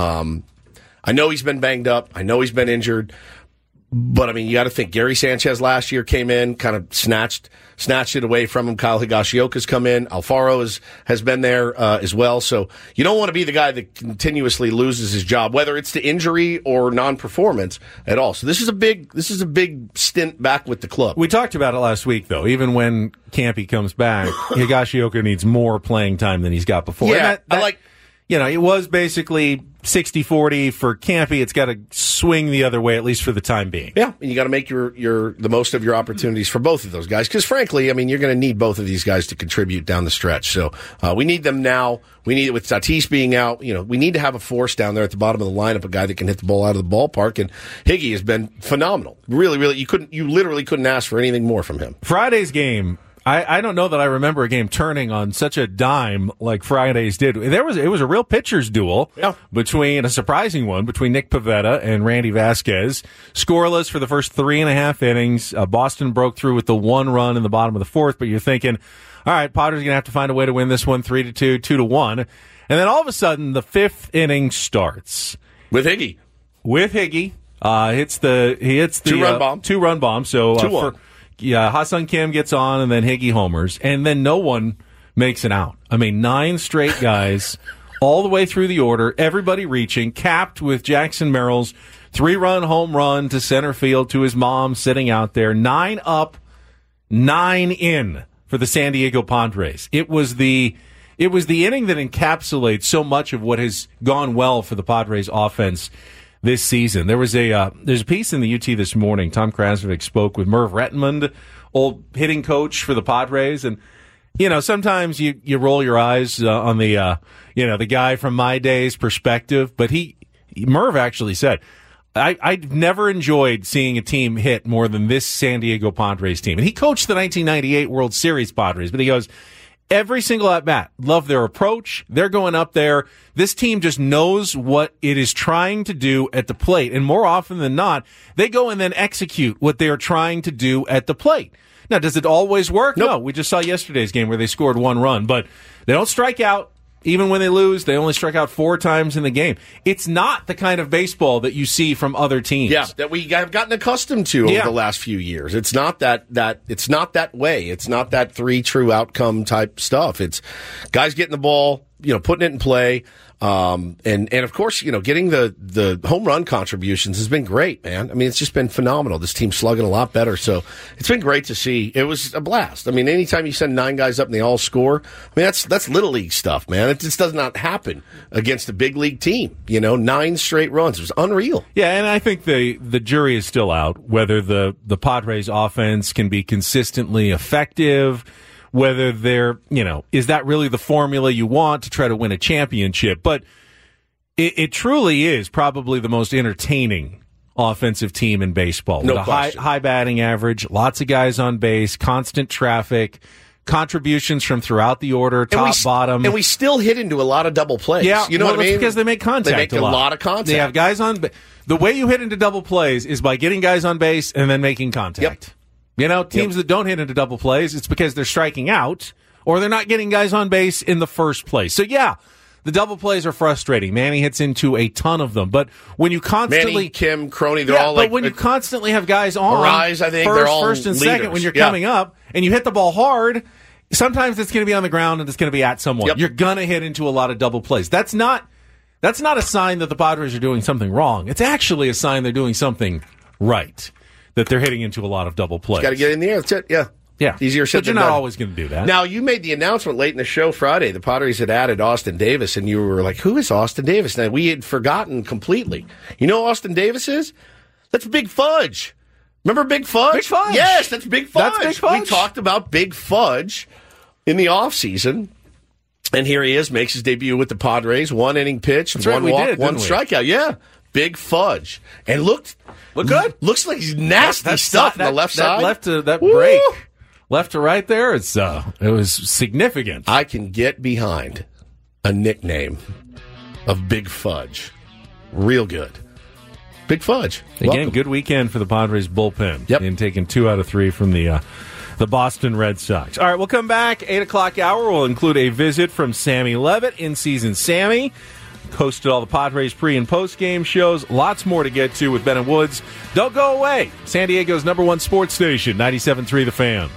I know he's been banged up. I know he's been injured. But, I mean, you got to think Gary Sanchez last year came in, kind of snatched it away from him. Kyle Higashioka's come in. Alfaro has been there as well. So you don't want to be the guy that continuously loses his job, whether it's to injury or non-performance at all. So this is a big stint back with the club. We talked about it last week, though. Even when Campy comes back, Higashioka needs more playing time than he's got before. Yeah, it was basically 60-40 for Campy. It's got to swing the other way, at least for the time being. Yeah, and you got to make the most of your opportunities for both of those guys. Because frankly, I mean, you're going to need both of these guys to contribute down the stretch. So we need them now. We need it with Tatis being out. We need to have a force down there at the bottom of the lineup, a guy that can hit the ball out of the ballpark. And Higgy has been phenomenal. Really, really, you literally couldn't ask for anything more from him. Friday's game. I don't know that I remember a game turning on such a dime like Friday's did. It was a real pitcher's duel between a surprising one between Nick Pivetta and Randy Vasquez. Scoreless for the first 3.5 innings. Boston broke through with the 1 run in the bottom of the 4th, but you're thinking, all right, Potter's going to have to find a way to win this one 3-2, 2-1. And then all of a sudden, the 5th inning starts. With Higgy. He hits the 2-run bomb. 2-run bomb. So 2-1. Ha-Seong Kim gets on, and then Higgy homers, and then no one makes an out. I mean, 9 straight guys all the way through the order, everybody reaching, capped with Jackson Merrill's 3-run home run to center field to his mom sitting out there. 9 up, 9 in for the San Diego Padres. It was the inning that encapsulates so much of what has gone well for the Padres offense this season. There's a piece in the UT this morning. Tom Krasnovic spoke with Merv Rettenmund, old hitting coach for the Padres, and sometimes you roll your eyes on the the guy from my days perspective, but Merv actually said, I've never enjoyed seeing a team hit more than this San Diego Padres team. And he coached the 1998 World Series Padres, but he goes, every single at-bat, love their approach. They're going up there. This team just knows what it is trying to do at the plate. And more often than not, they go and then execute what they're trying to do at the plate. Now, does it always work? Nope. No. We just saw yesterday's game where they scored 1 run, but they don't strike out. Even when they lose, they only strike out 4 times in the game. It's not the kind of baseball that you see from other teams. Yeah, that we have gotten accustomed to over the last few years. It's not that it's not that way. It's not that 3 true outcome type stuff. It's guys getting the ball, putting it in play. And of course, getting the home run contributions has been great, man. I mean, it's just been phenomenal. This team's slugging a lot better. So it's been great to see. It was a blast. I mean, anytime you send 9 guys up and they all score, I mean, that's little league stuff, man. It just does not happen against a big league team. 9 straight runs. It was unreal. Yeah. And I think the jury is still out whether the Padres offense can be consistently effective. Whether they're, is that really the formula you want to try to win a championship? But it truly is probably the most entertaining offensive team in baseball. No with a question. high batting average, lots of guys on base, constant traffic, contributions from throughout the order, bottom. And we still hit into a lot of double plays. Yeah, you know what I mean? It's because they make contact They make a lot of contact. They have guys on base. The way you hit into double plays is by getting guys on base and then making contact. Teams that don't hit into double plays, it's because they're striking out or they're not getting guys on base in the first place. So, the double plays are frustrating. Manny hits into a ton of them. But when you constantly... Manny, Kim, Crony, they're all like... But when you constantly have guys on Arise, I think, they're all first and leaders. second, when you're coming up and you hit the ball hard, sometimes it's going to be on the ground and it's going to be at someone. You're going to hit into a lot of double plays. That's not a sign that the Padres are doing something wrong. It's actually a sign they're doing something right. That they're hitting into a lot of double plays. Got to get in the air. That's it. Yeah. Yeah. Easier said but you're than not done. always going to do that. Now, you made the announcement late in the show Friday. The Padres had added Austin Davis, and you were like, who is Austin Davis? Now, we had forgotten completely. You know who Austin Davis is? That's Big Fudge. Remember Big Fudge? Big Fudge. Yes, that's Big Fudge. That's Big Fudge. We talked about Big Fudge in the offseason. And here he is, makes his debut with the Padres. 1 inning pitch, that's 1 right, walk, did, 1 strikeout. Yeah. Big Fudge. And look good. Looks like he's nasty stuff on the left side. That break, left to right there, it was significant. I can get behind a nickname of Big Fudge. Real good. Big Fudge. Again, Welcome. good weekend for the Padres bullpen. Yep. In taking 2 out of 3 from the Boston Red Sox. All right, we'll come back. 8 o'clock hour. We'll include a visit from Sammy Levitt, in-season Sammy. Hosted all the Padres pre- and post-game shows. Lots more to get to with Ben and Woods. Don't go away. San Diego's #1 sports station, 97.3 The Fan.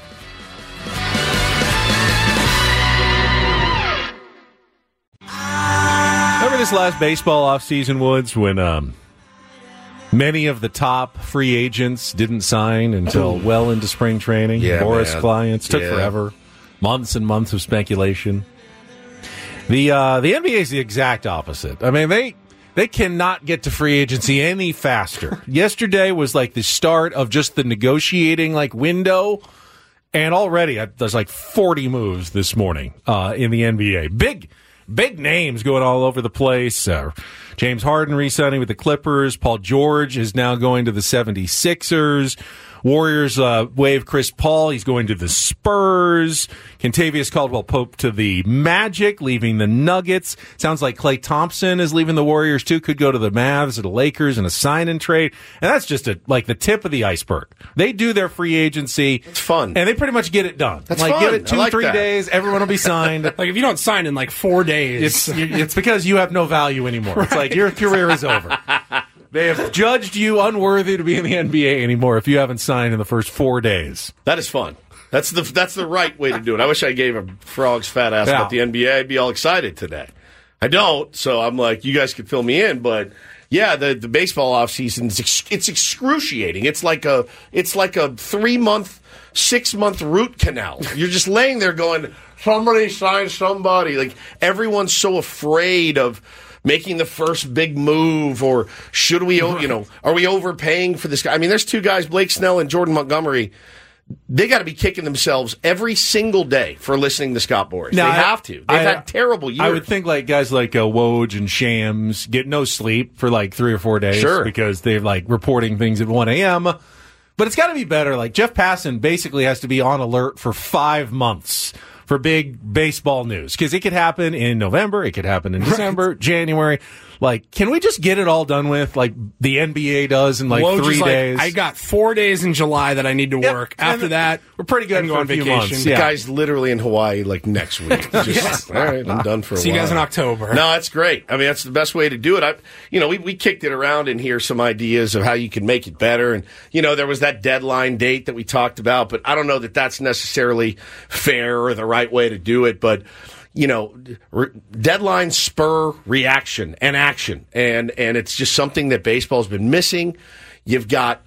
Remember this last baseball offseason, Woods, when many of the top free agents didn't sign until well into spring training? Yeah, Boris man. clients took forever. Months and months of speculation. The NBA is the exact opposite. I mean, they cannot get to free agency any faster. Yesterday was like the start of just the negotiating window, and already there's 40 moves this morning in the NBA. Big names going all over the place. James Harden re-signing with the Clippers. Paul George is now going to the 76ers. Warriors waive Chris Paul. He's going to the Spurs. Kentavious Caldwell-Pope to the Magic, leaving the Nuggets. Sounds like Klay Thompson is leaving the Warriors, too. Could go to the Mavs or the Lakers in a sign-and-trade. And that's just the tip of the iceberg. They do their free agency. It's fun. And they pretty much get it done. That's fun. Give it 2-3 that. days, everyone will be signed. If you don't sign in 4 days. It's because you have no value anymore. Right. It's like your career is over. They have judged you unworthy to be in the NBA anymore if you haven't signed in the first 4 days. That is fun. That's the right way to do it. I wish I gave a frog's fat ass about the NBA. I'd be all excited today. I don't, so I'm like, you guys could fill me in, but yeah, the baseball offseason it's excruciating. It's like a 3-month, 6-month root canal. You're just laying there going, somebody sign somebody. Everyone's so afraid of making the first big move, or should we, are we overpaying for this guy? I mean, there's 2 guys, Blake Snell and Jordan Montgomery, they got to be kicking themselves every single day for listening to Scott Boras. They have to. They've had terrible years. I would think like guys like Woj and Shams get no sleep for like 3 or 4 days because they're like reporting things at 1 a.m. But it's got to be better. Like Jeff Passan basically has to be on alert for 5 months for big baseball news because it could happen in November, it could happen in December, January. Like, can we just get it all done with like the NBA does in like Woj 3 days? I got 4 days in July that I need to work. After that, we're pretty good for on vacation. months. The guy's literally in Hawaii like next week. Just, all right, I'm done for a while. See you guys in October. No, that's great. I mean, that's the best way to do it. We kicked it around in here, some ideas of how you can make it better. And, there was that deadline date that we talked about, but I don't know that that's necessarily fair or the right way to do it. But, deadlines spur reaction and action. And it's just something that baseball's been missing. You've got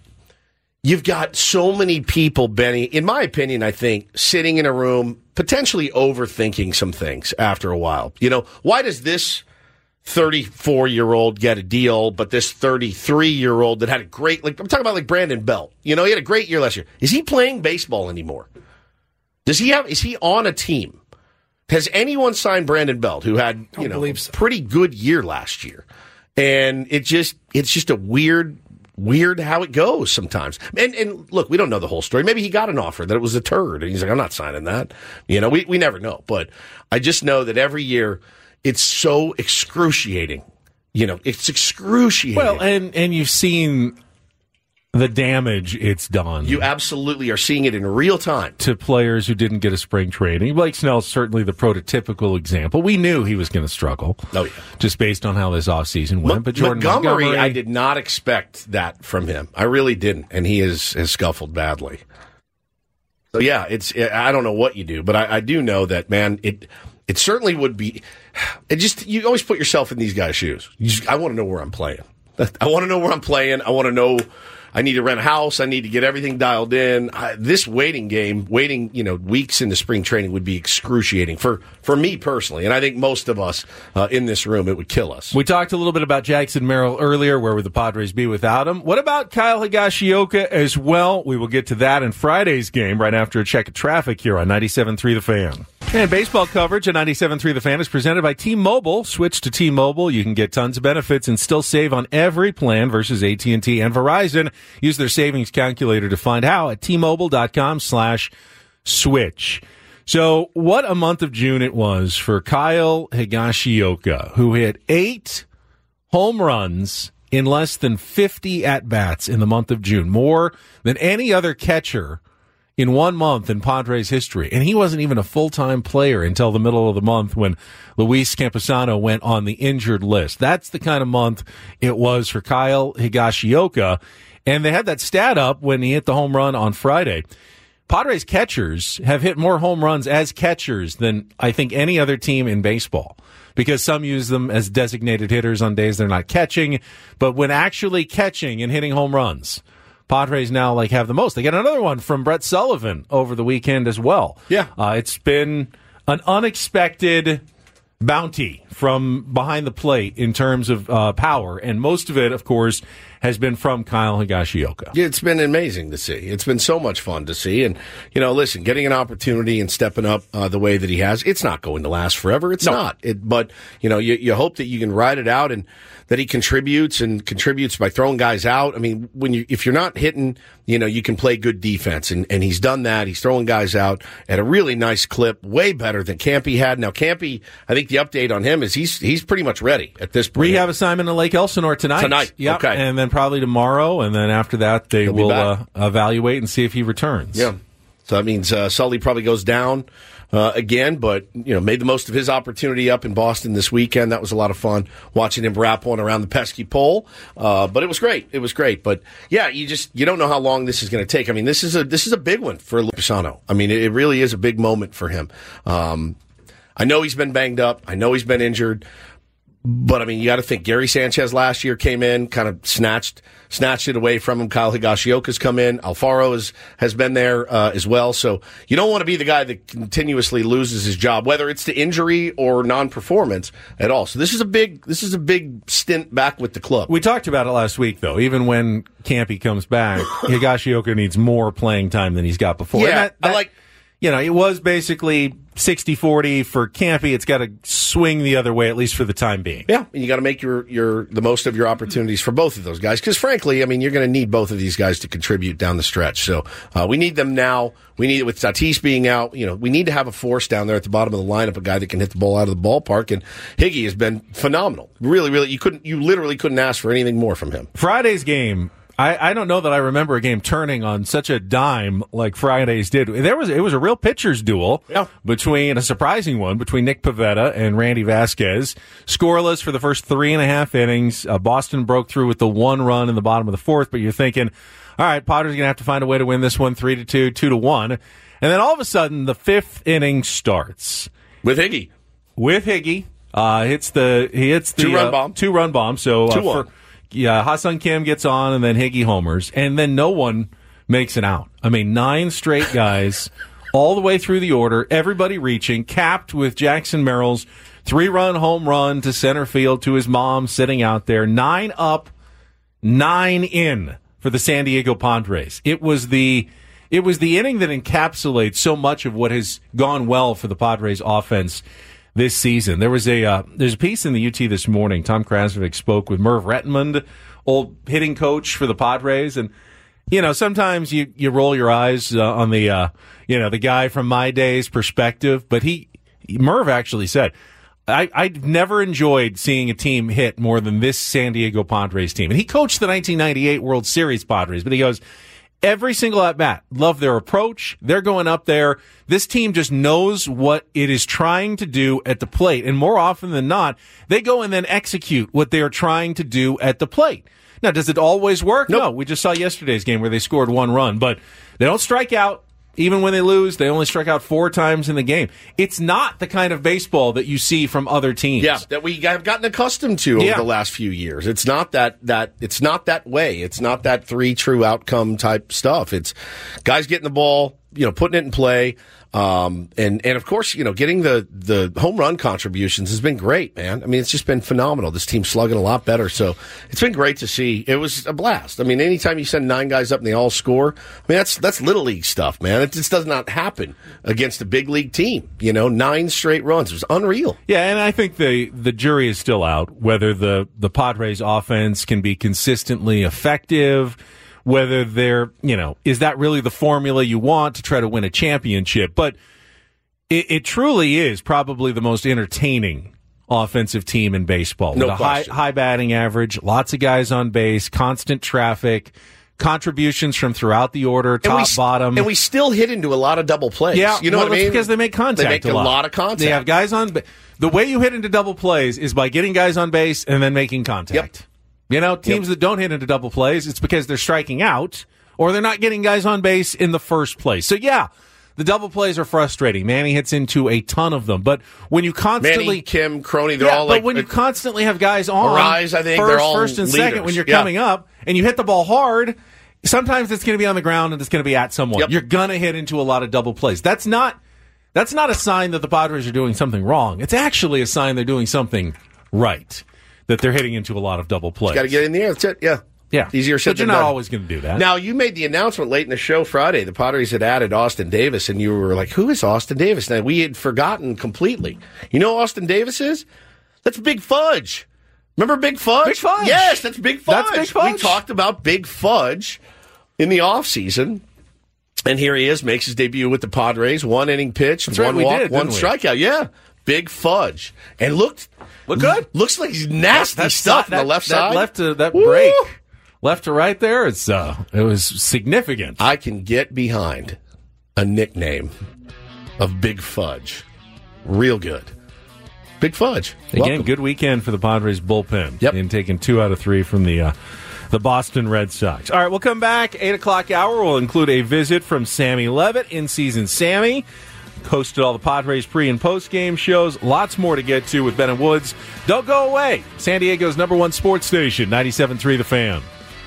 so many people, Benny, in my opinion, I think, sitting in a room, potentially overthinking some things after a while. Why does this 34-year-old get a deal, but this 33-year-old that had a great, I'm talking about like Brandon Belt. He had a great year last year. Is he playing baseball anymore? Is he on a team? Has anyone signed Brandon Belt, who had a pretty good year last year? And it's just a weird how it goes sometimes. And look, we don't know the whole story. Maybe he got an offer that it was a turd, and he's like, I'm not signing that. We never know. But I just know that every year it's so excruciating. It's excruciating. Well, and you've seen the damage it's done. You absolutely are seeing it in real time. To players who didn't get a spring training. Blake Snell's certainly the prototypical example. We knew he was going to struggle. Oh, yeah. Just based on how this offseason went. But Jordan Montgomery, I did not expect that from him. I really didn't. And he has scuffled badly. So, yeah, I don't know what you do. But I do know that, man, it certainly would be. You always put yourself in these guys' shoes. I want to know where I'm playing. I want to know where I'm playing. I want to know. I need to rent a house. I need to get everything dialed in. This waiting weeks into spring training would be excruciating for me personally. And I think most of us in this room, it would kill us. We talked a little bit about Jackson Merrill earlier. Where would the Padres be without him? What about Kyle Higashioka as well? We will get to that in Friday's game right after a check of traffic here on 97.3 The Fan. And baseball coverage at 97.3 The Fan is presented by T-Mobile. Switch to T-Mobile. You can get tons of benefits and still save on every plan versus AT&T and Verizon. Use their savings calculator to find how at T-Mobile.com/switch. So what a month of June it was for Kyle Higashioka, who hit 8 home runs in less than 50 at-bats in the month of June, more than any other catcher in 1 month in Padres history. And he wasn't even a full-time player until the middle of the month when Luis Campusano went on the injured list. That's the kind of month it was for Kyle Higashioka. And they had that stat up when he hit the home run on Friday. Padres catchers have hit more home runs as catchers than I think any other team in baseball, because some use them as designated hitters on days they're not catching. But when actually catching and hitting home runs, Padres now have the most. They got another one from Brett Sullivan over the weekend as well. Yeah. It's been an unexpected bounty from behind the plate in terms of power, and most of it, of course, has been from Kyle Higashioka. Yeah, it's been amazing to see. It's been so much fun to see. And, listen, getting an opportunity and stepping up the way that he has, it's not going to last forever. It's not. But, you hope that you can ride it out and that he contributes by throwing guys out. I mean, if you're not hitting, you can play good defense. And he's done that. He's throwing guys out at a really nice clip, way better than Campy had. Now, Campy, I think the update on him is he's pretty much ready at this point. Rehab assignment in Lake Elsinore tonight. Yep. Okay. And then probably tomorrow, and then after that they will evaluate and see if he returns. Yeah. So that means Sully probably goes down again, but made the most of his opportunity up in Boston this weekend. That was a lot of fun watching him wrap one around the pesky pole. But it was great. It was great. But yeah, you don't know how long this is going to take. I mean, this is a big one for Campusano. I mean, it really is a big moment for him. I know he's been banged up. I know he's been injured. But, I mean, you got to think Gary Sanchez last year came in, kind of snatched it away from him. Kyle Higashioka's come in. Alfaro has been there as well. So you don't want to be the guy that continuously loses his job, whether it's to injury or non-performance at all. So this is a big stint back with the club. We talked about it last week, though. Even when Campy comes back, Higashioka needs more playing time than he's got before. Yeah, it was basically 60-40 for Campy. It's got to swing the other way, at least for the time being. Yeah, and you got to make the most of your opportunities for both of those guys. Because frankly, I mean, you're going to need both of these guys to contribute down the stretch. So we need them now. We need it with Tatis being out. We need to have a force down there at the bottom of the lineup, a guy that can hit the ball out of the ballpark. And Higgy has been phenomenal. Really, really, you literally couldn't ask for anything more from him. Friday's game. I don't know that I remember a game turning on such a dime like Friday's did. It was a real pitcher's duel between Nick Pivetta and Randy Vasquez. Scoreless for the first 3.5 innings. Boston broke through with the 1 run in the bottom of the 4th, but you're thinking, all right, Potter's going to have to find a way to win this one 3-2, 2-1. And then all of a sudden, the 5th inning starts. With Higgy. He hits the 2-run bomb. 2-run bomb. So 2-1. Ha-Sung Kim gets on, and then Higgy homers, and then no one makes it out. I mean, 9 straight guys all the way through the order, everybody reaching, capped with Jackson Merrill's 3-run home run to center field to his mom sitting out there. 9 up, 9 in for the San Diego Padres. It was the inning that encapsulates so much of what has gone well for the Padres offense this season. There's a piece in the UT this morning. Tom Krasnovic spoke with Merv Rettenmund, old hitting coach for the Padres, and sometimes you roll your eyes on the guy from my day's perspective, but Merv actually said, I've never enjoyed seeing a team hit more than this San Diego Padres team. And he coached the 1998 World Series Padres, but he goes, every single at-bat, love their approach. They're going up there. This team just knows what it is trying to do at the plate. And more often than not, they go and then execute what they are trying to do at the plate. Now, does it always work? Nope. No. We just saw yesterday's game where they scored 1 run. But they don't strike out. Even when they lose, they only struck out 4 times in the game. It's not the kind of baseball that you see from other teams. Yeah, that we have gotten accustomed to over the last few years. It's not that it's not that way. It's not that 3 true outcome type stuff. It's guys getting the ball, putting it in play. And of course, getting the home run contributions has been great, man. I mean, it's just been phenomenal. This team's slugging a lot better. So it's been great to see. It was a blast. I mean, anytime you send 9 guys up and they all score, I mean, that's little league stuff, man. It just does not happen against a big league team. 9 straight runs. It was unreal. Yeah. And I think the jury is still out whether the Padres offense can be consistently effective, whether is that really the formula you want to try to win a championship? But it truly is probably the most entertaining offensive team in baseball. No with a question. high batting average, lots of guys on base, constant traffic, contributions from throughout the order, bottom. And we still hit into a lot of double plays. Yeah, what I mean? Because they make contact. They make a lot of contact. They have guys on base. The way you hit into double plays is by getting guys on base and then making contact. Yep. Teams that don't hit into double plays, it's because they're striking out or they're not getting guys on base in the first place. So, yeah, the double plays are frustrating. Manny hits into a ton of them. But when you constantly... Manny, Kim, Crony, they're all but when you constantly have guys on Arise, I think, they're all first and leaders. second when you're coming up and you hit the ball hard, sometimes it's going to be on the ground and it's going to be at someone. Yep. You're going to hit into a lot of double plays. That's not a sign that the Padres are doing something wrong. It's actually a sign they're doing something right. That they're hitting into a lot of double plays. Got to get in the air. That's it. Yeah. Yeah. Easier said than done. But you're not always going to do that. Now, you made the announcement late in the show Friday. The Padres had added Austin Davis, and you were like, who is Austin Davis? Now, we had forgotten completely. You know who Austin Davis is? That's Big Fudge. Remember Big Fudge? Big Fudge. Yes, that's Big Fudge. That's Big Fudge. We talked about Big Fudge in the offseason. And here he is, makes his debut with the Padres. 1 inning pitch, that's 1 right, walk, 1 strikeout. Yeah. Big Fudge. And look good. Looks like he's nasty stuff on the left side. That break, left to right there, it was significant. I can get behind a nickname of Big Fudge. Real good. Big Fudge. Again, good weekend for the Padres bullpen. Yep. In taking 2 out of 3 from the Boston Red Sox. All right, we'll come back. 8 o'clock hour. We'll include a visit from Sammy Levitt, in-season Sammy. hosted all the Padres pre- and post-game shows. Lots more to get to with Ben and Woods. Don't go away. San Diego's #1 sports station, 97.3 The Fan.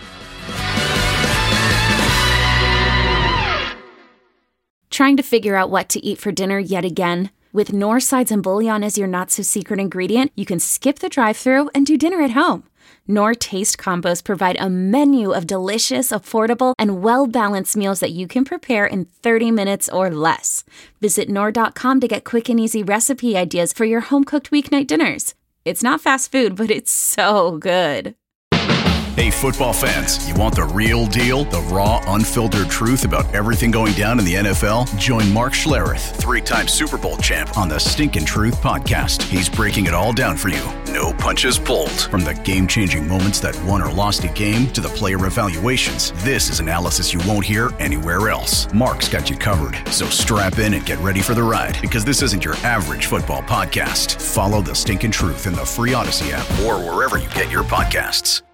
Trying to figure out what to eat for dinner yet again? With Knorr sides and bouillon as your not-so-secret ingredient, you can skip the drive-thru and do dinner at home. Knorr Taste Combos provide a menu of delicious, affordable, and well-balanced meals that you can prepare in 30 minutes or less. Visit Knorr.com to get quick and easy recipe ideas for your home-cooked weeknight dinners. It's not fast food, but it's so good. Hey, football fans, you want the real deal? The raw, unfiltered truth about everything going down in the NFL? Join Mark Schlereth, 3-time Super Bowl champ, on the Stinkin' Truth podcast. He's breaking it all down for you. No punches pulled. From the game-changing moments that won or lost a game to the player evaluations, this is analysis you won't hear anywhere else. Mark's got you covered, so strap in and get ready for the ride, because this isn't your average football podcast. Follow the Stinkin' Truth in the free Odyssey app or wherever you get your podcasts.